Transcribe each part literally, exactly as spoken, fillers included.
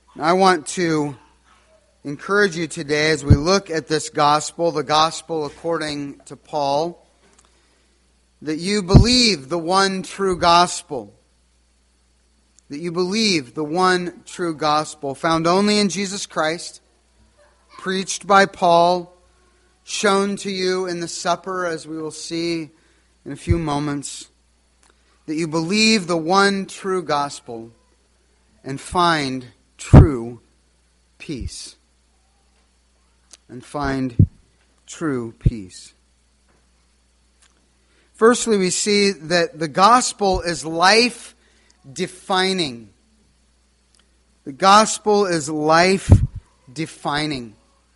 I want to encourage you today as we look at this gospel, the gospel according to Paul, that you believe the one true gospel. That you believe the one true gospel found only in Jesus Christ, preached by Paul, shown to you in the supper, as we will see in a few moments. That you believe the one true gospel and find true peace. And find true peace. Firstly, we see that the gospel is life-defining. The gospel is life-defining.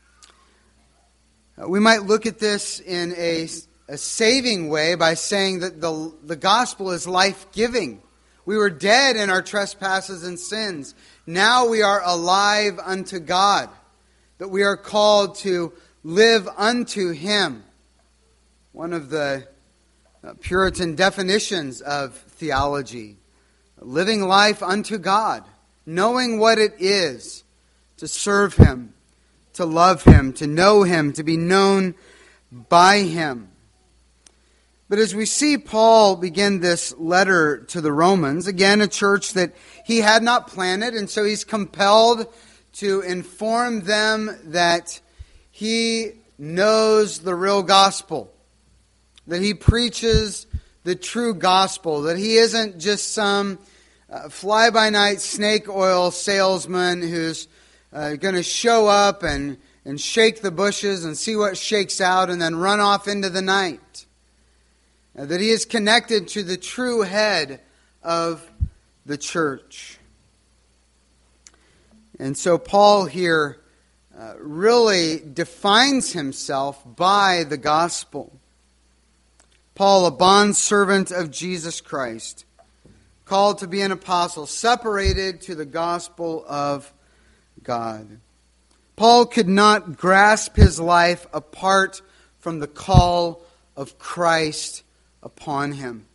We might look at this in a, a saving way by saying that the, the gospel is life-giving. We were dead in our trespasses and sins. Now we are alive unto God. That we are called to live unto Him. One of the Puritan definitions of theology. Living life unto God. Knowing what it is to serve Him. To love Him. To know Him. To be known by Him. But as we see Paul begin this letter to the Romans, again a church that he had not planted, and so he's compelled to inform them that he knows the real gospel, that he preaches the true gospel, that he isn't just some uh, fly-by-night snake oil salesman who's uh, going to show up and, and shake the bushes and see what shakes out and then run off into the night. That he is connected to the true head of the church. And so Paul here uh, really defines himself by the gospel. Paul, a bondservant of Jesus Christ, called to be an apostle, separated to the gospel of God. Paul could not grasp his life apart from the call of Christ upon him.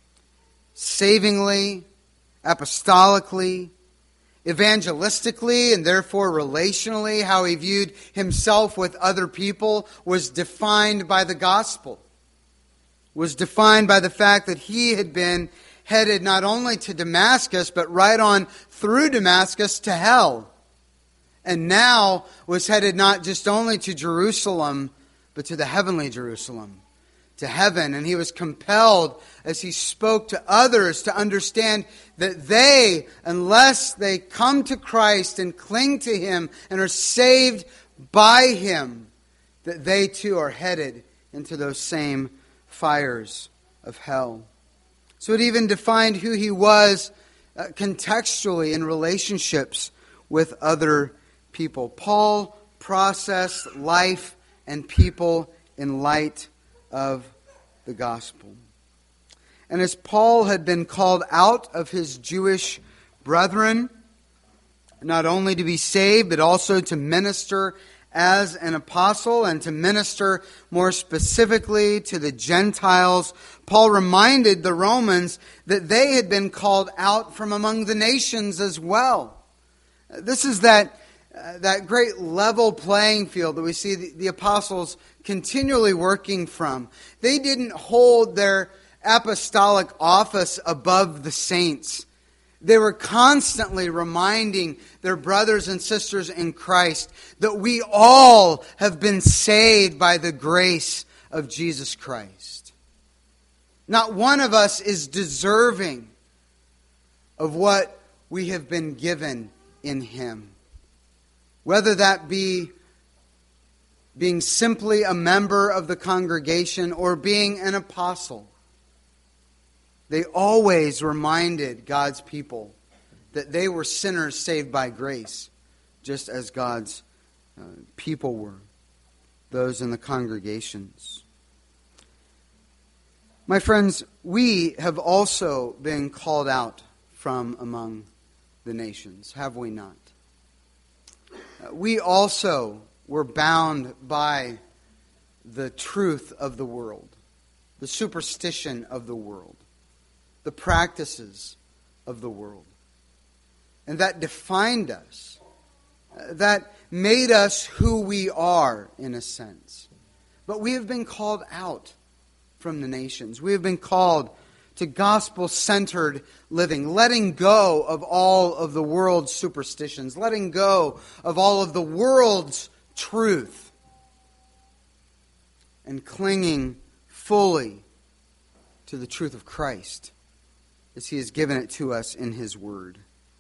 Savingly, apostolically, evangelistically, and therefore relationally, how he viewed himself with other people was defined by the gospel. Was defined by the fact that he had been headed not only to Damascus, but right on through Damascus to hell. And now was headed not just only to Jerusalem, but to the heavenly Jerusalem. To heaven, and he was compelled as he spoke to others to understand that they, unless they come to Christ and cling to Him and are saved by Him, that they too are headed into those same fires of hell. So it even defined who he was uh, contextually in relationships with other people. Paul processed life and people in light of the gospel. And as Paul had been called out of his Jewish brethren, not only to be saved, but also to minister as an apostle and to minister more specifically to the Gentiles, Paul reminded the Romans that they had been called out from among the nations as well. This is that Uh, that great level playing field that we see the, the apostles continually working from. They didn't hold their apostolic office above the saints. They were constantly reminding their brothers and sisters in Christ that we all have been saved by the grace of Jesus Christ. Not one of us is deserving of what we have been given in Him. Whether that be being simply a member of the congregation or being an apostle, they always reminded God's people that they were sinners saved by grace, just as God's uh, people were, those in the congregations. My friends, we have also been called out from among the nations, have we not? We also were bound by the truth of the world, the superstition of the world, the practices of the world. And that defined us that made us who we are, in a sense. But we have been called out from the nations. We have been called to gospel-centered living, letting go of all of the world's superstitions, letting go of all of the world's truth, and clinging fully to the truth of Christ as He has given it to us in His Word.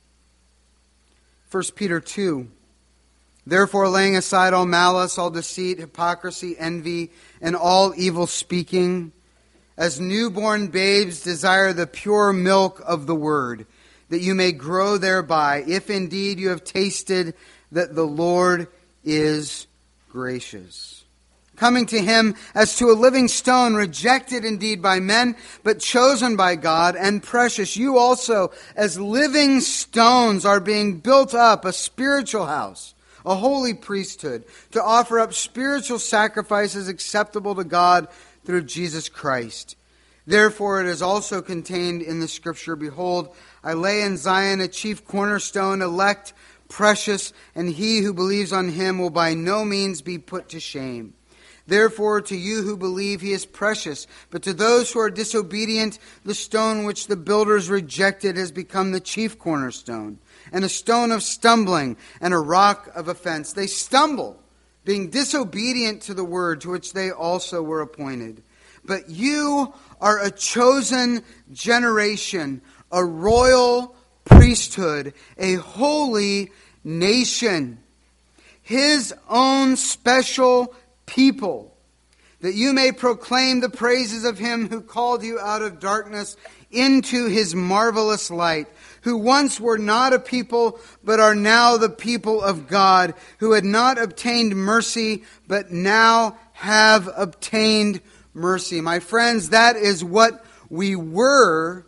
First Peter two, therefore laying aside all malice, all deceit, hypocrisy, envy, and all evil speaking, as newborn babes desire the pure milk of the Word, that you may grow thereby, if indeed you have tasted that the Lord is gracious. Coming to Him as to a living stone, rejected indeed by men, but chosen by God and precious. You also, as living stones, are being built up, a spiritual house, a holy priesthood, to offer up spiritual sacrifices acceptable to God through Jesus Christ. Therefore it is also contained in the Scripture, behold, I lay in Zion a chief cornerstone, elect, precious, and he who believes on Him will by no means be put to shame. Therefore, to you who believe, He is precious. But to those who are disobedient, the stone which the builders rejected has become the chief cornerstone, and a stone of stumbling, and a rock of offense. They stumble, being disobedient to the word to which they also were appointed. But you are a chosen generation, a royal priesthood, a holy nation, His own special people, that you may proclaim the praises of Him who called you out of darkness into His marvelous light, who once were not a people, but are now the people of God, who had not obtained mercy, but now have obtained mercy. My friends, that is what we were,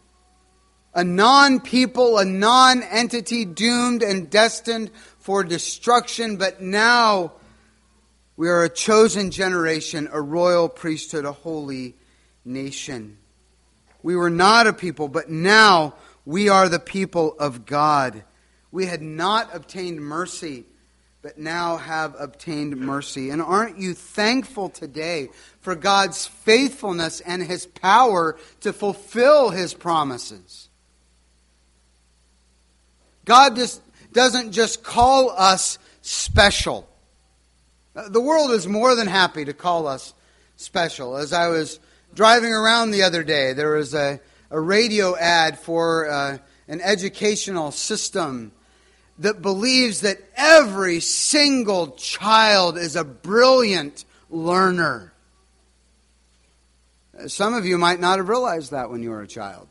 a non-people, a non-entity doomed and destined for destruction, but now we are a chosen generation, a royal priesthood, a holy nation. We were not a people, but now we are the people of God. We had not obtained mercy, but now have obtained mercy. And aren't you thankful today for God's faithfulness and His power to fulfill His promises? God just doesn't just call us special. The world is more than happy to call us special. As I was driving around the other day, there was a, a radio ad for uh, an educational system that believes that every single child is a brilliant learner. Some of you might not have realized that when you were a child.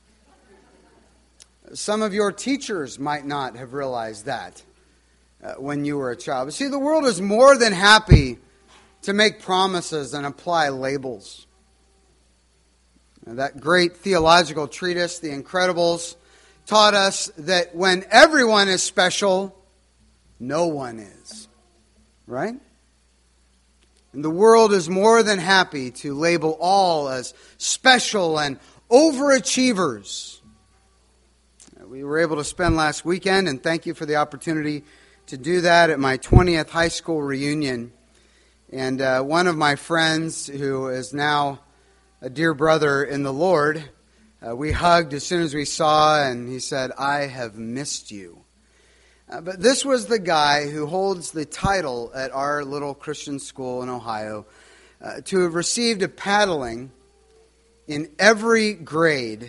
Some of your teachers might not have realized that Uh, when you were a child. But see, the world is more than happy to make promises and apply labels. And that great theological treatise, The Incredibles, taught us that when everyone is special, no one is. Right? And the world is more than happy to label all as special and overachievers. We were able to spend last weekend, and thank you for the opportunity to do that at my twentieth high school reunion. And uh, one of my friends, who is now a dear brother in the Lord, uh, we hugged as soon as we saw, and he said, I have missed you. Uh, but this was the guy who holds the title at our little Christian school in Ohio uh, to have received a paddling in every grade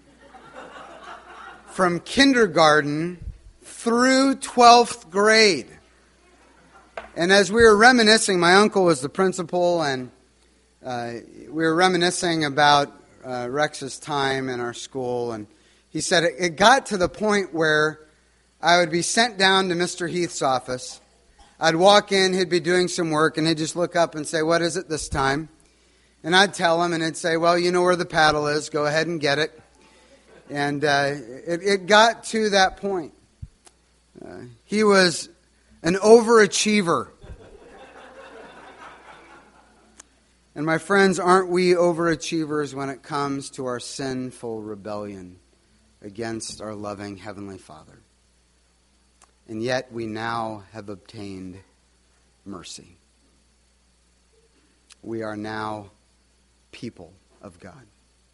from kindergarten through twelfth grade. And as we were reminiscing, my uncle was the principal, and uh, we were reminiscing about uh, Rex's time in our school, and he said it, it got to the point where I would be sent down to Mister Heath's office. I'd walk in, he'd be doing some work, and he'd just look up and say, what is it this time? And I'd tell him, and he'd say, well, you know where the paddle is, go ahead and get it. And uh, it, it got to that point. Uh, he was an overachiever. And my friends, aren't we overachievers when it comes to our sinful rebellion against our loving Heavenly Father? and yet we now have obtained mercy. We are now people of God.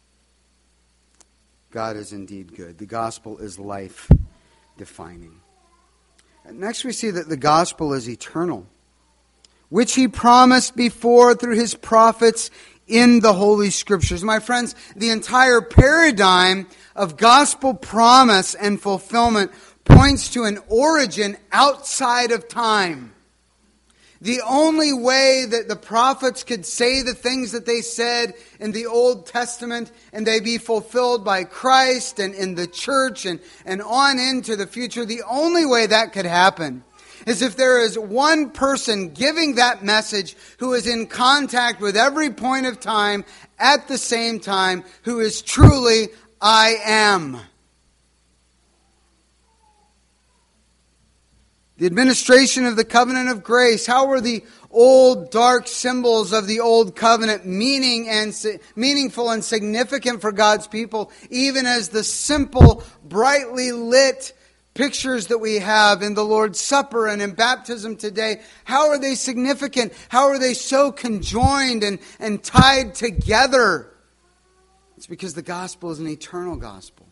God is indeed good. The gospel is life-defining. Next we see that the gospel is eternal, which he promised before through his prophets in the Holy Scriptures. My friends, the entire paradigm of gospel promise and fulfillment points to an origin outside of time. The only way that the prophets could say the things that they said in the Old Testament and they be fulfilled by Christ and in the church and, and on into the future, the only way that could happen is if there is one person giving that message who is in contact with every point of time at the same time, who is truly I am. The administration of the covenant of grace. How were the old dark symbols of the old covenant meaning and meaningful and significant for God's people, even as the simple, brightly lit pictures that we have in the Lord's Supper and in baptism today? How are they significant? How are they so conjoined and, and tied together? It's because the gospel is an eternal gospel.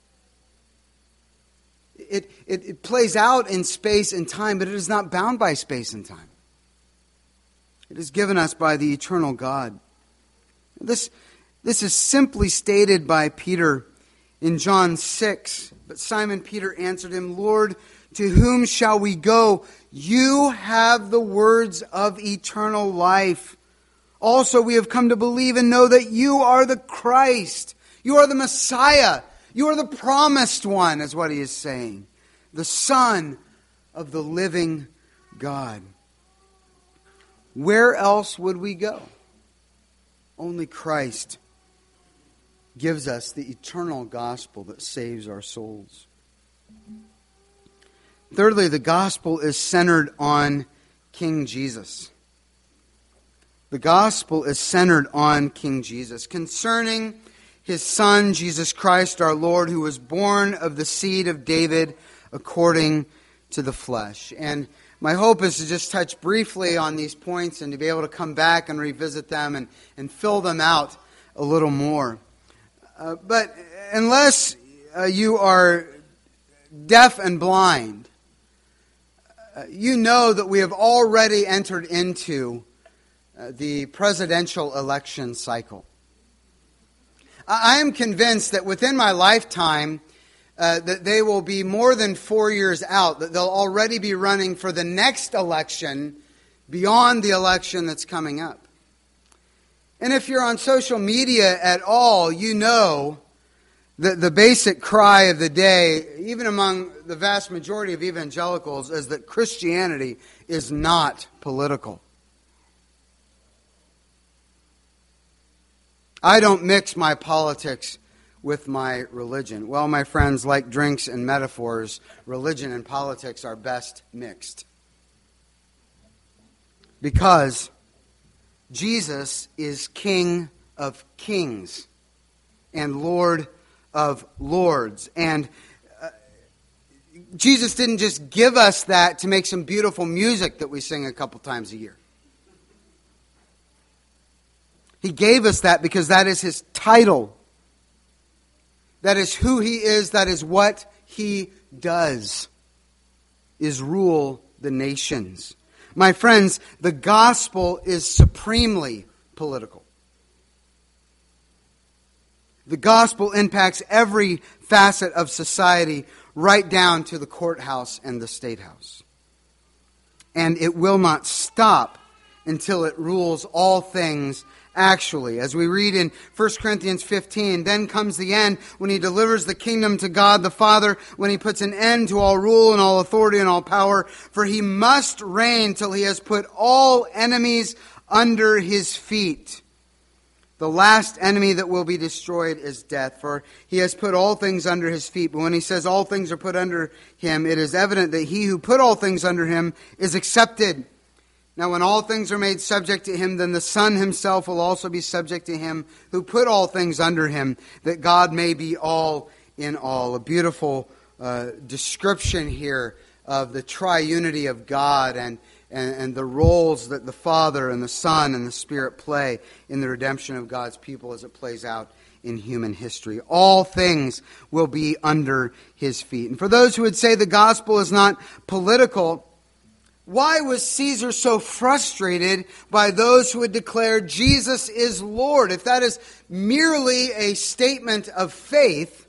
It, it, it plays out in space and time, but it is not bound by space and time. It is given us by the eternal God. This, this is simply stated by Peter in John six. But Simon Peter answered him, Lord, to whom shall we go? You have the words of eternal life. Also, we have come to believe and know that you are the Christ. You are the Messiah. You are the promised one, is what he is saying. The Son of the living God. Where else would we go? Only Christ gives us the eternal gospel that saves our souls. Thirdly, the gospel is centered on King Jesus. The gospel is centered on King Jesus. Concerning his Son, Jesus Christ, our Lord, who was born of the seed of David according to the flesh. And my hope is to just touch briefly on these points and to be able to come back and revisit them and, and fill them out a little more. Uh, but unless uh, you are deaf and blind, uh, you know that we have already entered into uh, the presidential election cycle. I am convinced that within my lifetime, uh, that they will be more than four years out, that they'll already be running for the next election beyond the election that's coming up. And if you're on social media at all, you know that the basic cry of the day, even among the vast majority of evangelicals, is that Christianity is not political. I don't mix my politics with my religion. Well, my friends, like drinks and metaphors, religion and politics are best mixed. Because Jesus is King of kings and Lord of lords. And uh, Jesus didn't just give us that to make some beautiful music that we sing a couple times a year. He gave us that because that is his title. That is who he is. That is what he does, is rule the nations. My friends, the gospel is supremely political. The gospel impacts every facet of society, right down to the courthouse and the state house. And it will not stop until it rules all things actually. As we read in First Corinthians fifteen, then comes the end when he delivers the kingdom to God the Father, when he puts an end to all rule and all authority and all power. For he must reign till he has put all enemies under his feet. The last enemy that will be destroyed is death, for he has put all things under his feet. But when he says all things are put under him, it is evident that he who put all things under him is accepted. Now when all things are made subject to him, then the Son himself will also be subject to him who put all things under him, that God may be all in all. A beautiful uh, description here of the triunity of God and, and, and the roles that the Father and the Son and the Spirit play in the redemption of God's people as it plays out in human history. All things will be under his feet. And for those who would say the gospel is not political, why was Caesar so frustrated by those who had declared Jesus is Lord? If that is merely a statement of faith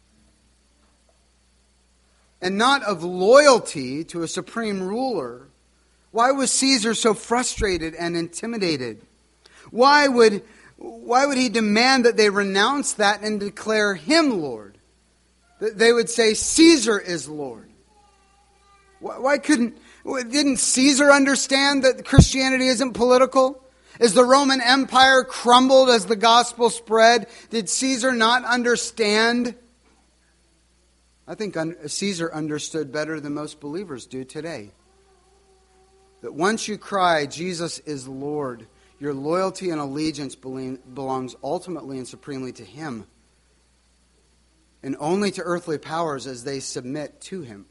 and not of loyalty to a supreme ruler, why was Caesar so frustrated and intimidated? Why would, why would he demand that they renounce that and declare him Lord? That they would say Caesar is Lord. Why, why couldn't... Didn't Caesar understand that Christianity isn't political? As the Roman Empire crumbled as the gospel spread, did Caesar not understand? I think Caesar understood better than most believers do today. That once you cry, Jesus is Lord, your loyalty and allegiance belongs ultimately and supremely to him, and only to earthly powers as they submit to him.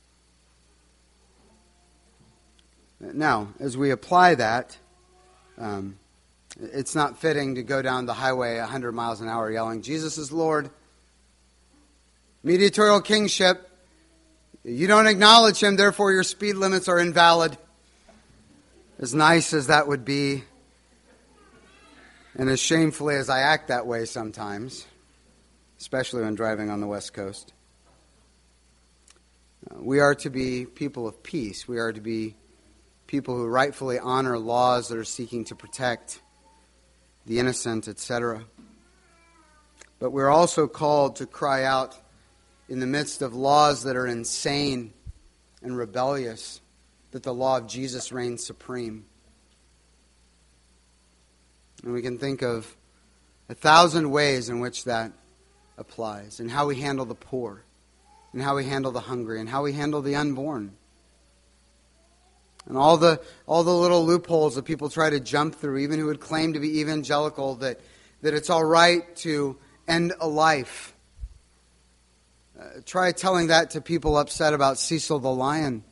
Now, as we apply that, um, it's not fitting to go down the highway one hundred miles an hour yelling, Jesus is Lord. Mediatorial kingship. You don't acknowledge him, therefore your speed limits are invalid. As nice as that would be, and as shamefully as I act that way sometimes, especially when driving on the West Coast, uh, we are to be people of peace. We are to be people who rightfully honor laws that are seeking to protect the innocent, et cetera. But we're also called to cry out in the midst of laws that are insane and rebellious, that the law of Jesus reigns supreme. And we can think of a thousand ways in which that applies, and how we handle the poor, and how we handle the hungry, and how we handle the unborn. And all the all the little loopholes that people try to jump through, even who would claim to be evangelical, that, that it's all right to end a life. Uh, try telling that to people upset about Cecil the lion,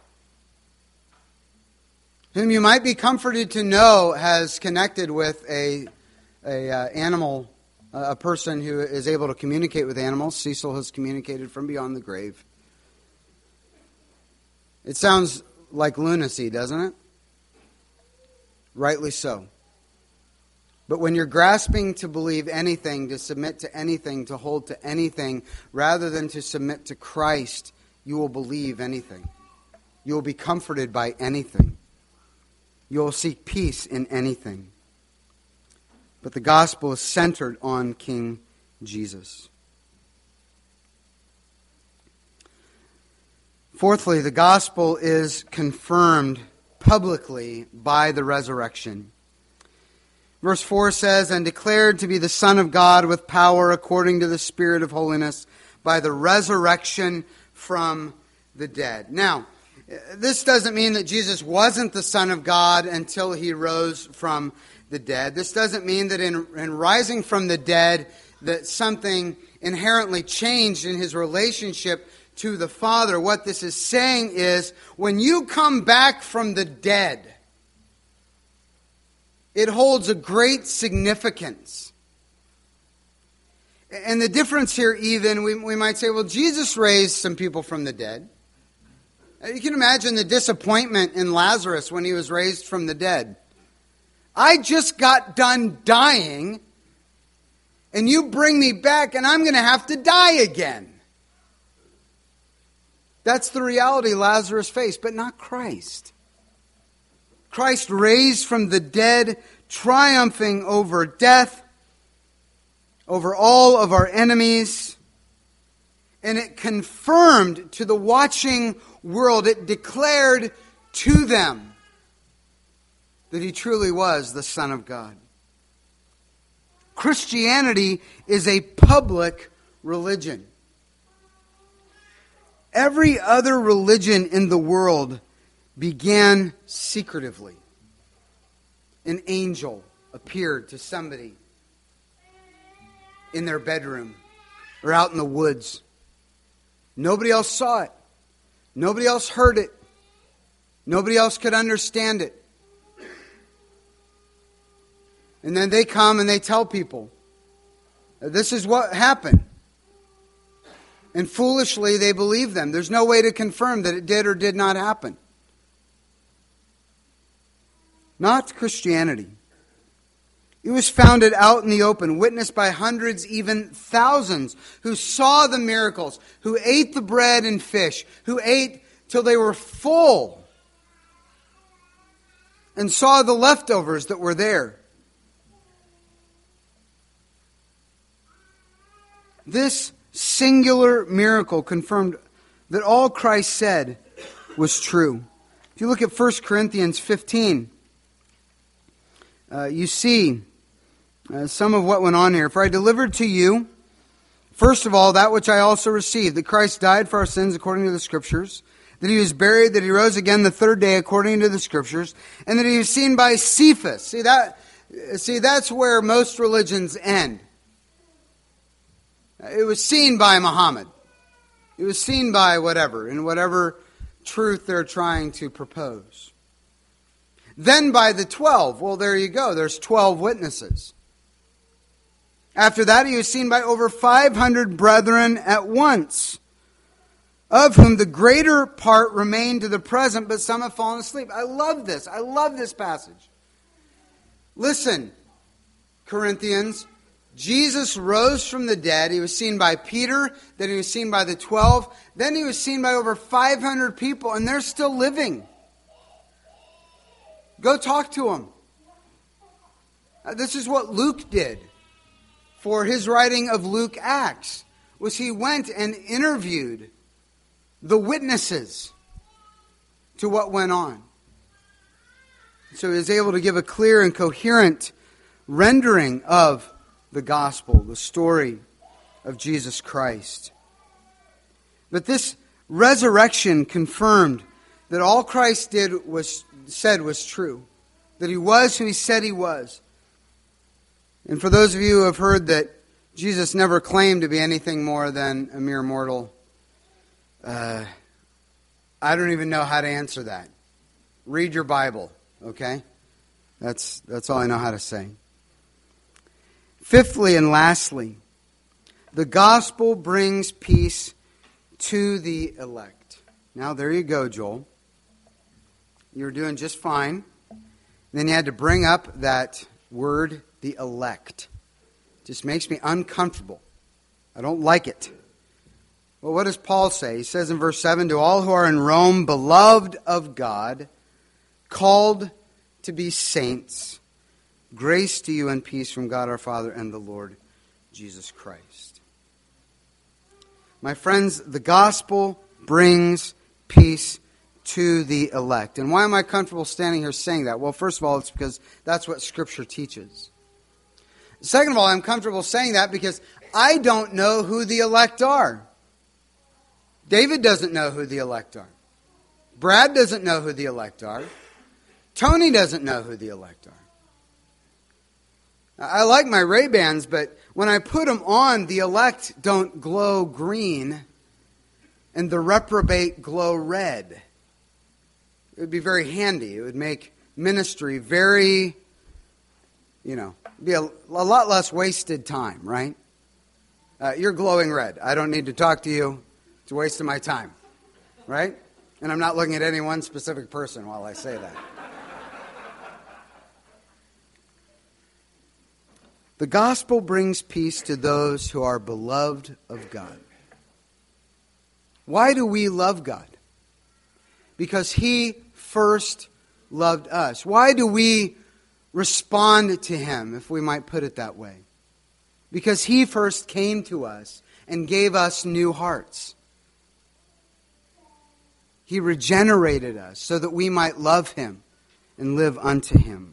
whom you might be comforted to know has connected with a, a uh, animal, uh, a person who is able to communicate with animals. Cecil has communicated from beyond the grave. It sounds like lunacy, doesn't it? Rightly so. But when you're grasping to believe anything, to submit to anything, to hold to anything, rather than to submit to Christ, you will believe anything. You will be comforted by anything. You will seek peace in anything. But the gospel is centered on King Jesus. Fourthly, the gospel is confirmed publicly by the resurrection. Verse four says, and declared to be the Son of God with power according to the Spirit of holiness by the resurrection from the dead. Now, this doesn't mean that Jesus wasn't the Son of God until he rose from the dead. This doesn't mean that in, in rising from the dead that something inherently changed in his relationship to the Father. What this is saying is, when you come back from the dead, it holds a great significance. And the difference here even, we, we might say, well, Jesus raised some people from the dead. You can imagine the disappointment in Lazarus when he was raised from the dead. I just got done dying, and you bring me back, and I'm going to have to die again. That's the reality Lazarus faced, but not Christ. Christ raised from the dead, triumphing over death, over all of our enemies. And it confirmed to the watching world, it declared to them that he truly was the Son of God. Christianity is a public religion. Every other religion in the world began secretively. An angel appeared to somebody in their bedroom or out in the woods. Nobody else saw it. Nobody else heard it. Nobody else could understand it. And then they come and they tell people, this is what happened. And foolishly they believe them. There's no way to confirm that it did or did not happen. Not Christianity. It was founded out in the open, witnessed by hundreds, even thousands, who saw the miracles, who ate the bread and fish, who ate till they were full, and saw the leftovers that were there. This singular miracle confirmed that all Christ said was true. If you look at First Corinthians fifteen, uh, you see uh, some of what went on here. For I delivered to you, first of all, that which I also received, that Christ died for our sins according to the Scriptures, that He was buried, that He rose again the third day according to the Scriptures, and that He was seen by Cephas. See, that, see, that's where most religions end. It was seen by Muhammad. It was seen by whatever, in whatever truth they're trying to propose. Then by the twelve. Well, there you go. There's twelve witnesses. After that, He was seen by over five hundred brethren at once, of whom the greater part remain to the present, but some have fallen asleep. I love this. I love this passage. Listen, Corinthians, Jesus rose from the dead. He was seen by Peter. Then He was seen by the twelve. Then He was seen by over five hundred people, and they're still living. Go talk to them. This is what Luke did for his writing of Luke Acts, was he went and interviewed the witnesses to what went on. So he was able to give a clear and coherent rendering of the gospel, the story of Jesus Christ. But this resurrection confirmed that all Christ did was said was true, that He was who He said He was. And for those of you who have heard that Jesus never claimed to be anything more than a mere mortal, uh, I don't even know how to answer that. Read your Bible, okay? That's that's all I know how to say. Fifthly and lastly, the gospel brings peace to the elect. Now, there you go, Joel. You're doing just fine. Then you had to bring up that word, the elect. It just makes me uncomfortable. I don't like it. Well, what does Paul say? He says in verse seven, to all who are in Rome, beloved of God, called to be saints, grace to you and peace from God our Father and the Lord Jesus Christ. My friends, the gospel brings peace to the elect. And why am I comfortable standing here saying that? Well, first of all, it's because that's what Scripture teaches. Second of all, I'm comfortable saying that because I don't know who the elect are. David doesn't know who the elect are. Brad doesn't know who the elect are. Tony doesn't know who the elect are. I like my Ray-Bans, but when I put them on, the elect don't glow green and the reprobate glow red. It would be very handy. It would make ministry very, you know, be a, a lot less wasted time, right? Uh, you're glowing red. I don't need to talk to you. It's a waste of my time, right? And I'm not looking at any one specific person while I say that. The gospel brings peace to those who are beloved of God. Why do we love God? Because He first loved us. Why do we respond to Him, if we might put it that way? Because He first came to us and gave us new hearts. He regenerated us so that we might love Him and live unto Him.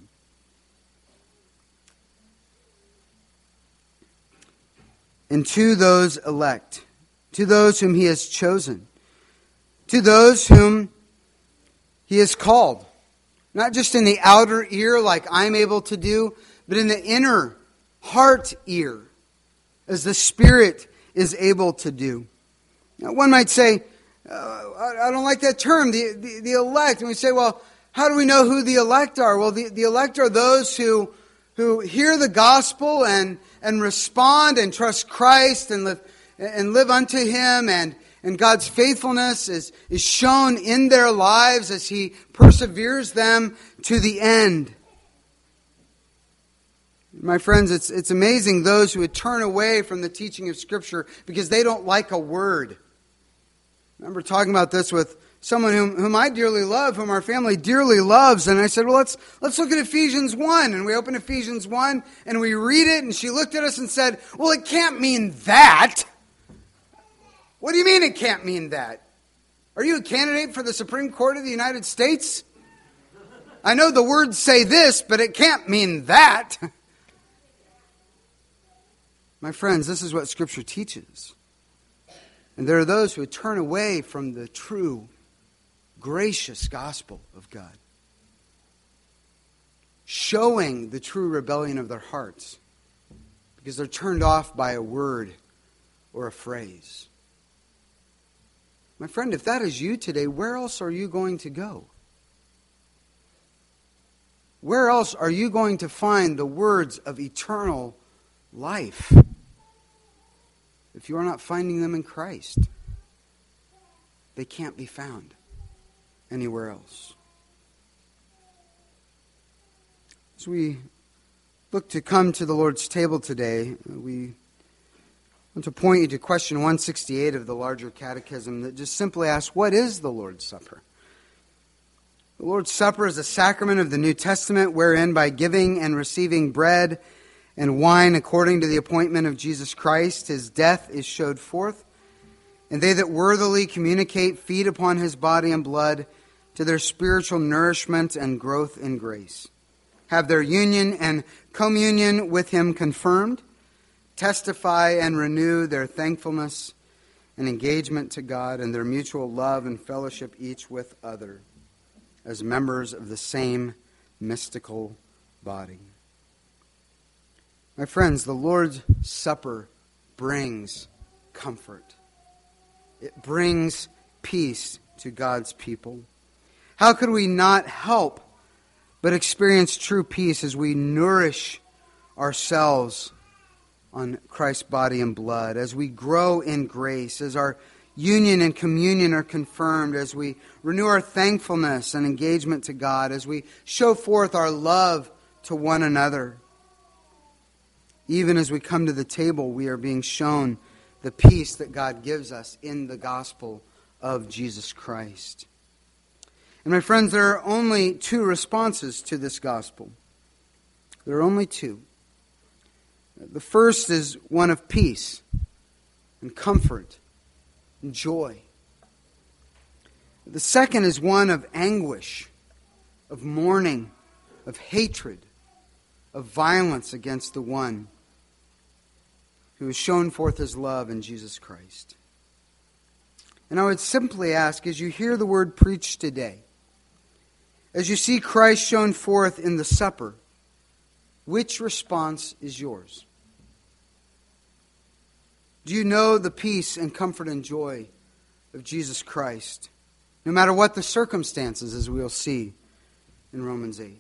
And to those elect, to those whom He has chosen, to those whom He has called, not just in the outer ear like I'm able to do, but in the inner heart ear, as the Spirit is able to do. Now, one might say, uh, I, I don't like that term, the, the, the elect. And we say, well, how do we know who the elect are? Well, the, the elect are those who who hear the gospel and, and respond and trust Christ and live and live unto Him, and, and God's faithfulness is, is shown in their lives as He perseveres them to the end. My friends, it's it's amazing those who would turn away from the teaching of Scripture because they don't like a word. I remember talking about this with someone whom, whom I dearly love, whom our family dearly loves, and I said, well, let's let's look at Ephesians one. And we opened Ephesians one, and we read it, and she looked at us and said, well, it can't mean that. What do you mean it can't mean that? Are you a candidate for the Supreme Court of the United States? I know the words say this, but it can't mean that. My friends, this is what Scripture teaches. And there are those who would turn away from the true, gracious gospel of God, showing the true rebellion of their hearts because they're turned off by a word or a phrase. My friend, if that is you today, where else are you going to go? Where else are you going to find the words of eternal life if you are not finding them in Christ? They can't be found anywhere else. As we look to come to the Lord's table today, we want to point you to question one sixty-eight of the larger catechism that just simply asks, what is the Lord's Supper? The Lord's Supper is a sacrament of the New Testament wherein by giving and receiving bread and wine according to the appointment of Jesus Christ, His death is showed forth, and they that worthily communicate feed upon His body and blood to their spiritual nourishment and growth in grace, have their union and communion with Him confirmed, testify and renew their thankfulness and engagement to God and their mutual love and fellowship each with other as members of the same mystical body. My friends, the Lord's Supper brings comfort. It brings peace to God's people. How could we not help but experience true peace as we nourish ourselves on Christ's body and blood, as we grow in grace, as our union and communion are confirmed, as we renew our thankfulness and engagement to God, as we show forth our love to one another? Even as we come to the table, we are being shown the peace that God gives us in the gospel of Jesus Christ. And my friends, there are only two responses to this gospel. There are only two. The first is one of peace and comfort and joy. The second is one of anguish, of mourning, of hatred, of violence against the one who has shown forth His love in Jesus Christ. And I would simply ask, as you hear the word preached today, as you see Christ shown forth in the supper, which response is yours? Do you know the peace and comfort and joy of Jesus Christ, no matter what the circumstances, as we'll see in Romans eight?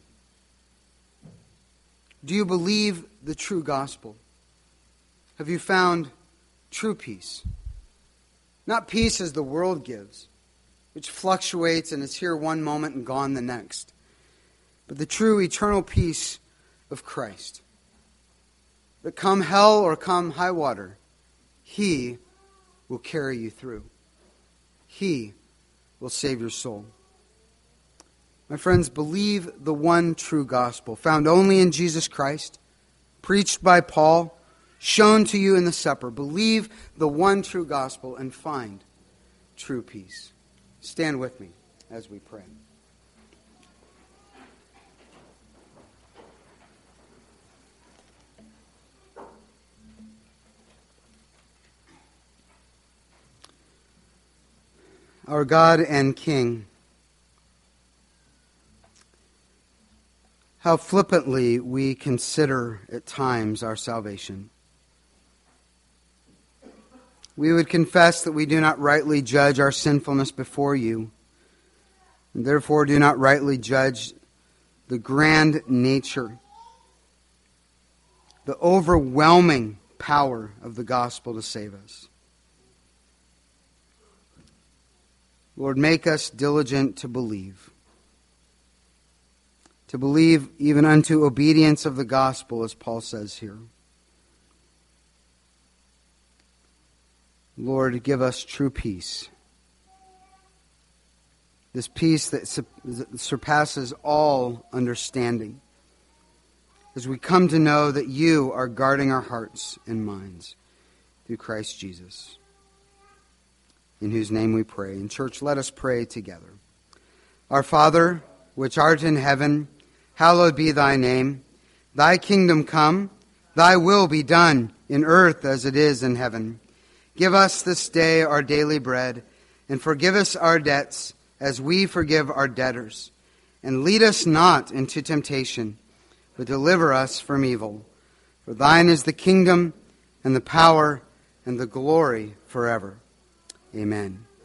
Do you believe the true gospel? Have you found true peace? Not peace as the world gives, which fluctuates and is here one moment and gone the next, but the true eternal peace of Christ. That come hell or come high water, He will carry you through. He will save your soul. My friends, believe the one true gospel, found only in Jesus Christ, preached by Paul, shown to you in the supper. Believe the one true gospel and find true peace. Stand with me as we pray. Our God and King, how flippantly we consider at times our salvation. we would confess that we do not rightly judge our sinfulness before you, and therefore do not rightly judge the grand nature, the overwhelming power of the gospel to save us. Lord, make us diligent to believe. To believe even unto obedience of the gospel, as Paul says here. Lord, give us true peace. This peace that surpasses all understanding, as we come to know that you are guarding our hearts and minds through Christ Jesus, in whose name we pray. And church, let us pray together. Our Father, which art in heaven, hallowed be thy name. Thy kingdom come, thy will be done in earth as it is in heaven. Give us this day our daily bread, and forgive us our debts as we forgive our debtors. And lead us not into temptation, but deliver us from evil. For thine is the kingdom, and the power, and the glory forever. Amen.